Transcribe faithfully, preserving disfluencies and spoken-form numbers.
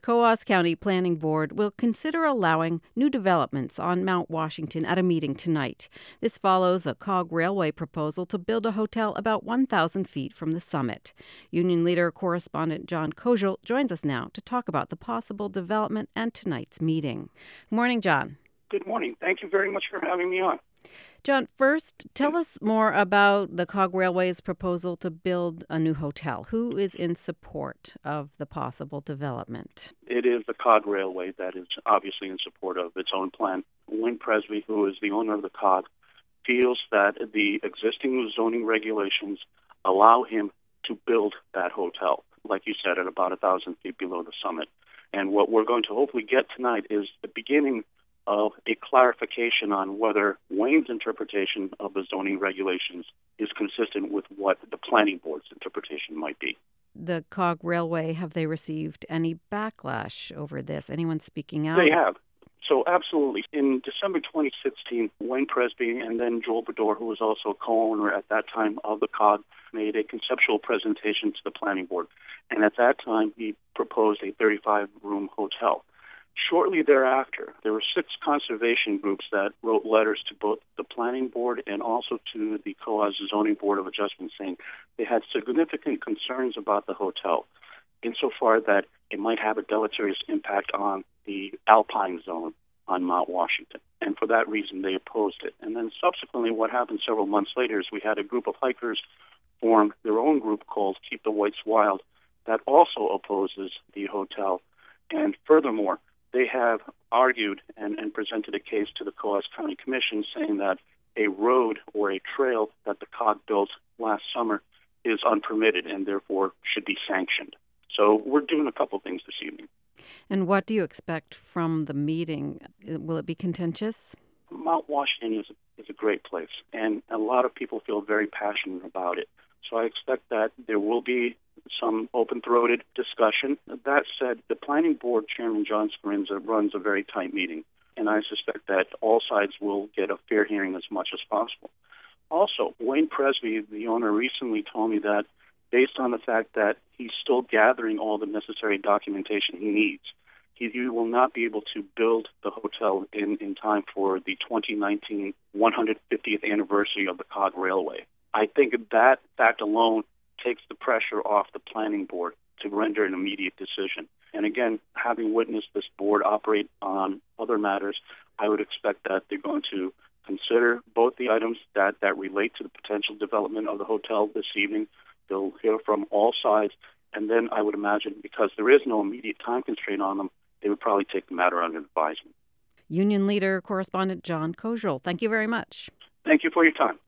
The Coos County Planning Board will consider allowing new developments on Mount Washington at a meeting tonight. This follows a Cog Railway proposal to build a hotel about one thousand feet from the summit. Union Leader correspondent John Kozel joins us now to talk about the possible development and tonight's meeting. Good morning, John. Good morning. Thank you very much for having me on. John, first, tell us more about the Cog Railway's proposal to build a new hotel. Who is in support of the possible development? It is the Cog Railway that is obviously in support of its own plan. Wayne Presby, who is the owner of the Cog, feels that the existing zoning regulations allow him to build that hotel, like you said, at about one thousand feet below the summit. And what we're going to hopefully get tonight is the beginning of a clarification on whether Wayne's interpretation of the zoning regulations is consistent with what the planning board's interpretation might be. The Cog Railway, have they received any backlash over this? Anyone speaking out? They have. So absolutely. In December twenty sixteen, Wayne Presby and then Joel Bedore, who was also a co-owner at that time of the Cog, made a conceptual presentation to the planning board. And at that time, he proposed a thirty-five room hotel. Shortly thereafter, there were six conservation groups that wrote letters to both the planning board and also to the Coos Zoning Board of Adjustment, saying they had significant concerns about the hotel, insofar that it might have a deleterious impact on the alpine zone on Mount Washington. And for that reason, they opposed it. And then subsequently, what happened several months later is we had a group of hikers form their own group called Keep the Whites Wild that also opposes the hotel. And furthermore, they have argued and, and presented a case to the Coos County Commission saying that a road or a trail that the Cog built last summer is unpermitted and therefore should be sanctioned. So we're doing a couple things this evening. And what do you expect from the meeting? Will it be contentious? Mount Washington is, is a great place, and a lot of people feel very passionate about it. So I expect that there will be some open-throated discussion. That said, the planning board chairman, John Scarinza, runs a very tight meeting, and I suspect that all sides will get a fair hearing as much as possible. Also, Wayne Presby, the owner, recently told me that based on the fact that he's still gathering all the necessary documentation he needs, he, he will not be able to build the hotel in, in time for the twenty nineteen one hundred fiftieth anniversary of the Cog Railway. I think that fact alone takes the pressure off the planning board to render an immediate decision. And again, having witnessed this board operate on other matters, I would expect that they're going to consider both the items that, that relate to the potential development of the hotel this evening. They'll hear from all sides, and then I would imagine, because there is no immediate time constraint on them, they would probably take the matter under advisement. Union Leader correspondent John Kozel, thank you very much. Thank you for your time.